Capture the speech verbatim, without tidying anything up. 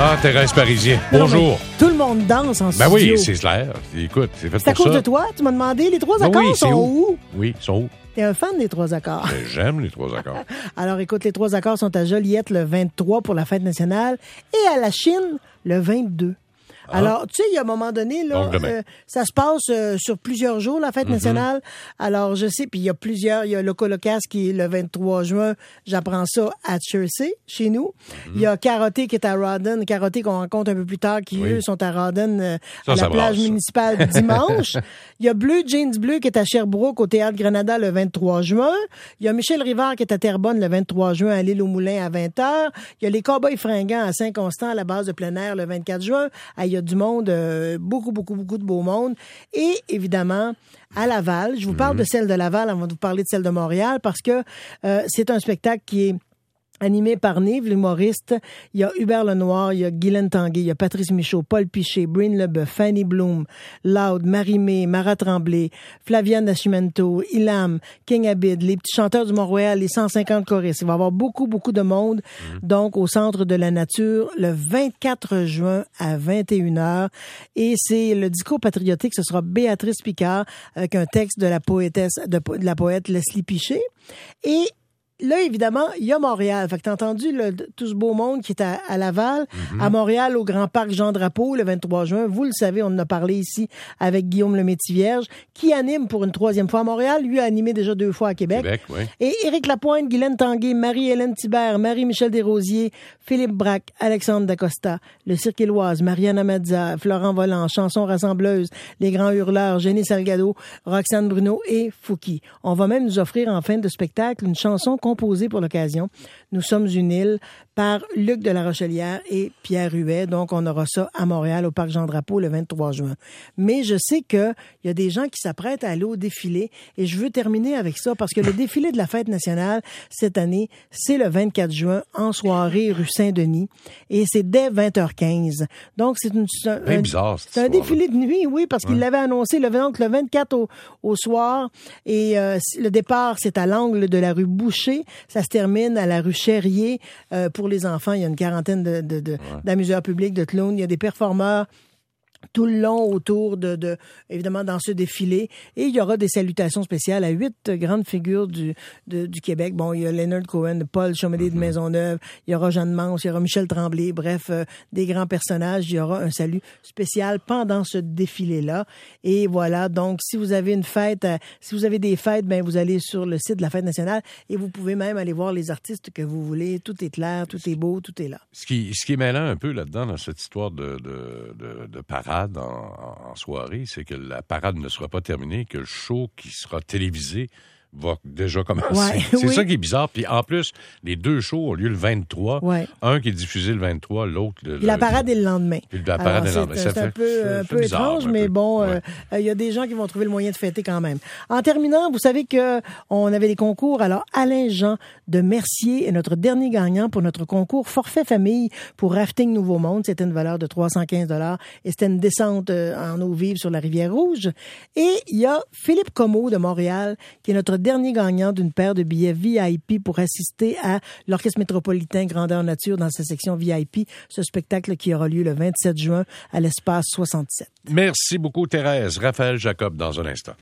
Ah, Thérèse Parisien. Bonjour. Non, tout le monde danse en ben studio. Oui, c'est clair. Écoute, c'est fait c'est à pour cause ça. de toi? Tu m'as demandé, les trois Ben accords oui, sont où? où? Oui, ils sont où? T'es un fan des trois accords. Ben, j'aime les trois accords. Alors, écoute, les trois accords sont à Joliette le vingt-trois pour la fête nationale et à la Chine le vingt-deux. Ah. Alors, tu sais, il y a un moment donné, là, Donc, demain. euh, ça se passe euh, sur plusieurs jours, la fête Mm-hmm. nationale. Alors, je sais, puis il y a plusieurs, il y a le Colocas qui est le vingt-trois juin, j'apprends ça à Chersey, chez nous. Mm-hmm. Il y a Karaté qui est à Rawdon, Karaté qu'on rencontre un peu plus tard, qui, Oui. eux, sont à Rawdon, euh, Ça, à ça la plage brasse, ça. municipale dimanche. Il y a Bleu Jeans Bleu qui est à Sherbrooke, au Théâtre Granada, le vingt-trois juin. Il y a Michel Rivard qui est à Terrebonne, le vingt-trois juin, à l'île aux Moulins, à vingt heures. Il y a les Cowboys Fringants à Saint-Constant, à la base de plein air, le vingt-quatre juin. Ah, il y a du monde, euh, beaucoup, beaucoup, beaucoup de beau monde. Et, évidemment, à Laval, je vous parle de celle de Laval avant de vous parler de celle de Montréal, parce que euh, c'est un spectacle qui est animé par Nive, l'humoriste. Il y a Hubert Lenoir, il y a Guylaine Tanguay, il y a Patrice Michaud, Paul Piché, Bryn Leboeuf, Fanny Bloom, Loud, Marie-Mé, Mara Tremblay, Flaviane Nascimento, Ilham, King Abid, les petits chanteurs du Mont-Royal, les cent cinquante choristes. Il va y avoir beaucoup, beaucoup de monde. Mmh. Donc, au Centre de la Nature, le vingt-quatre juin à vingt et une heures. Et c'est le discours patriotique. Ce sera Béatrice Picard avec un texte de la poétesse, de, de la poète Leslie Piché. Et là, évidemment, il y a Montréal. Fait que t'as entendu le, tout ce beau monde qui est à, à Laval, mm-hmm. à Montréal, au Grand Parc Jean-Drapeau, le vingt-trois juin. Vous le savez, on en a parlé ici avec Guillaume Lemaitre-Vierge, qui anime pour une troisième fois à Montréal. Lui a animé déjà deux fois à Québec. Québec, oui. Et Éric Lapointe, Guylaine Tanguay, Marie-Hélène Thibert, Marie-Michel Desrosiers, Philippe Braque, Alexandre Dacosta, le Cirque Éloise, Marianne Amadza, Florent Volant, Chanson Rassembleuse, Les Grands Hurleurs, Jenny Salgado, Roxane Bruno et Fouki. On va même nous offrir en fin de spectacle une chanson composée pour l'occasion. Nous sommes une île par Luc de la Rochelière et Pierre Huet. Donc, on aura ça à Montréal, au Parc Jean-Drapeau, le vingt-trois juin. Mais je sais qu'il y a des gens qui s'apprêtent à aller au défilé et je veux terminer avec ça parce que le défilé de la Fête nationale, cette année, c'est le vingt-quatre juin, en soirée, rue Saint-Denis. Et c'est dès vingt heures quinze. Donc, c'est une... C'est un, bien bizarre, c'est un défilé de nuit, oui, parce qu'il ouais. l'avait annoncé le, donc, le vingt-quatre au, au soir. Et euh, le départ, c'est à l'angle de la rue Boucher. Ça se termine à la rue Cherrier. Euh, pour les enfants, il y a une quarantaine de, de, de, ouais. d'amuseurs publics, de clowns. Il y a des performeurs tout le long autour de, de, évidemment, dans ce défilé. Et il y aura des salutations spéciales à huit grandes figures du, de, du Québec. Bon, il y a Leonard Cohen, Paul Chomedey mm-hmm. de Maisonneuve, il y aura Jeanne Mance, il y aura Michel Tremblay, bref, euh, des grands personnages. Il y aura un salut spécial pendant ce défilé-là. Et voilà, donc, si vous avez une fête, euh, si vous avez des fêtes, ben vous allez sur le site de la Fête nationale et vous pouvez même aller voir les artistes que vous voulez. Tout est clair, tout est beau, tout est là. Ce qui, ce qui est mêlant un peu là-dedans, dans cette histoire de, de, de, de parade, En, en soirée, c'est que la parade ne sera pas terminée, que le show qui sera télévisé va déjà commencer. Ouais, c'est oui. ça qui est bizarre. Puis en plus, les deux shows ont lieu le vingt-trois. Ouais. Un qui est diffusé le vingt-trois, l'autre le Puis la parade est le lendemain. Puis la parade est le lendemain. C'est, ça c'est fait, un peu, ça un fait peu bizarre, étrange, un mais peu. bon, il ouais. euh, y a des gens qui vont trouver le moyen de fêter quand même. En terminant, vous savez que on avait des concours. Alors, Alain Jean de Mercier est notre dernier gagnant pour notre concours Forfait Famille pour Rafting Nouveau Monde. C'était une valeur de trois cent quinze dollars et c'était une descente en eau vive sur la rivière Rouge. Et il y a Philippe Comeau de Montréal qui est notre dernier gagnant d'une paire de billets V I P pour assister à l'Orchestre métropolitain Grandeur Nature dans sa section V I P, ce spectacle qui aura lieu le vingt-sept juin à l'Espace soixante-sept. Merci beaucoup, Thérèse. Raphaël Jacob dans un instant.